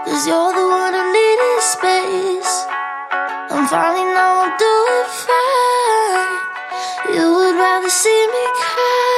'cause you're the one who needed space. I'm finally know I'll do it fine. You would rather see me cry.